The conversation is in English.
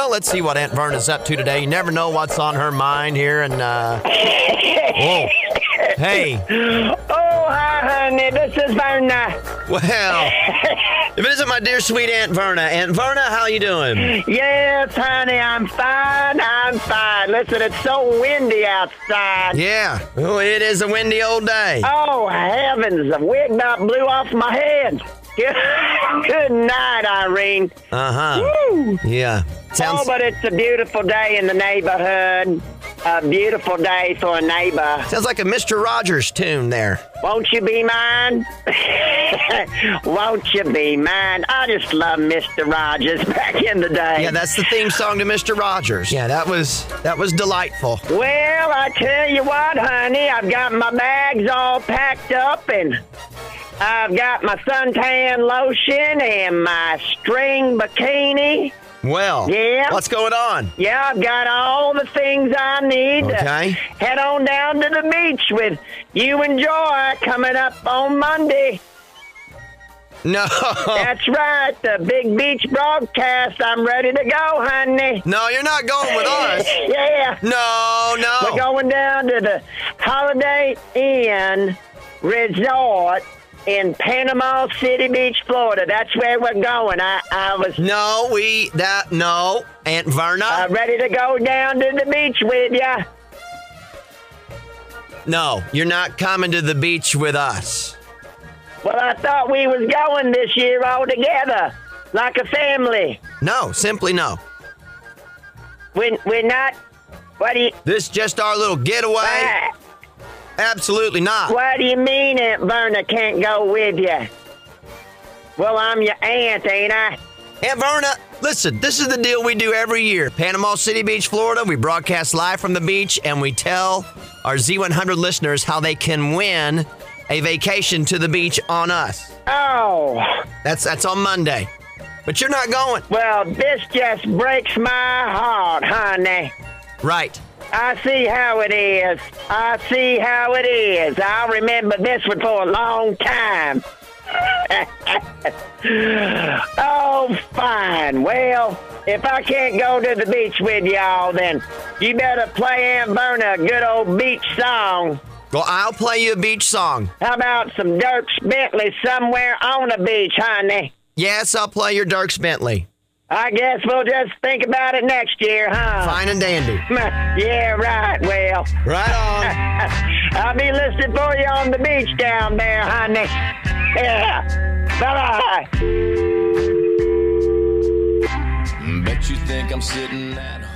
Well, let's see what Aunt Verna's up to today. You never know what's on her mind here. And, whoa. Hey. Oh, hi, honey. This is Verna. Well, if it isn't my dear sweet Aunt Verna, how you doing? Yes, honey, I'm fine. Listen, it's so windy outside. Yeah. Oh, it is a windy old day. Oh, heavens. The wig about blew off my head. Good night, Irene. Uh-huh. Woo. Yeah. Oh, but it's a beautiful day in the neighborhood. A beautiful day for a neighbor. Sounds like a Mr. Rogers tune there. Won't you be mine? Won't you be mine? I just love Mr. Rogers back in the day. Yeah, that's the theme song to Mr. Rogers. Yeah, that was delightful. Well, I tell you what, honey, I've got my bags all packed up, and I've got my suntan lotion and my string bikini. Well, yeah. What's going on? Yeah, I've got all the things I need to Okay. head on down to the beach with you and Joy coming up on Monday. No. That's right, the big beach broadcast. I'm ready to go, honey. No, you're not going with us. Yeah. No. We're going down to the Holiday Inn Resort in Panama City Beach, Florida. That's where we're going. I was No, Aunt Verna. ready to go down to the beach with ya. No, you're not coming to the beach with us. Well, I thought we was going this year all together, like a family. No, simply no. We're not. What do you? This is just our little getaway. Absolutely not. What do you mean Aunt Verna can't go with you? Well, I'm your aunt, ain't I? Aunt Verna, listen, this is the deal we do every year. Panama City Beach, Florida. We broadcast live from the beach, and we tell our Z100 listeners how they can win a vacation to the beach on us. Oh. That's on Monday. But you're not going. Well, this just breaks my heart, honey. Right. I see how it is. I'll remember this one for a long time. Oh, fine. Well, if I can't go to the beach with y'all, then you better play Aunt Verna a good old beach song. Well, I'll play you a beach song. How about some Dierks Bentley somewhere on the beach, honey? Yes, I'll play your Dierks Bentley. I guess we'll just think about it next year, huh? Fine and dandy. Yeah, right. Well. Right on. I'll be listening for you on the beach down there, honey. Yeah. Bye-bye. Bet you think I'm sitting at home.